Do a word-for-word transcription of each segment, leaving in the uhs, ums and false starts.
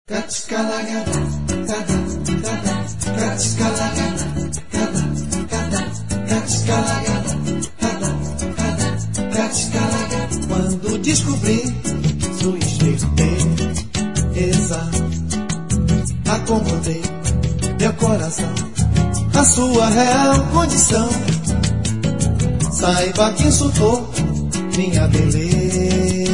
Quando descobri sua esperteza, acomodei meu coração à sua real condição. Saiba que insultou minha beleza,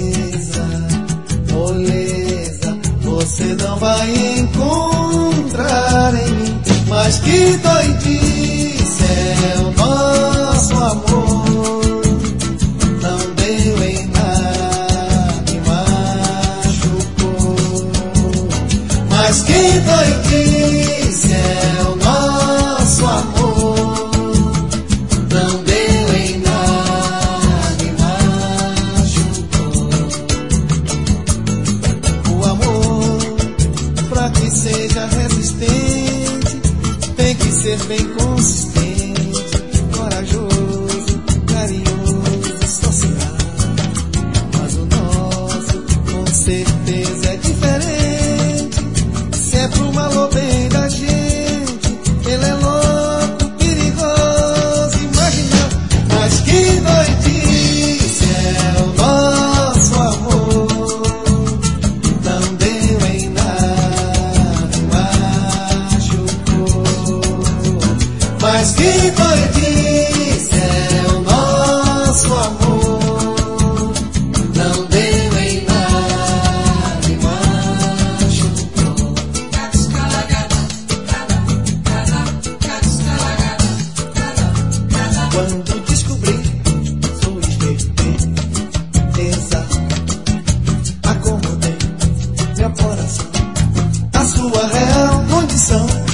moleza, você não vai encontrar em mim. Mas que doidice é o nosso amor, não deu em nada e machucou. Mas que doidice é o nosso amor, não deu em nada e machucou. O amor, pra que seja resistente, tem que ser bem consistente, corajoso, carinhoso, social. Mas o nosso, com certeza, é diferente. Se é pro mal ou bem da gente, ele é louco, perigoso, imaginando. Mas que doidice é o nosso amor, não deu em nada e machucou. Mas que doidice é o nosso amor, não deu em nada e machucou. Quando descobri sua esperteza, acomodei meu coração à sua real condição.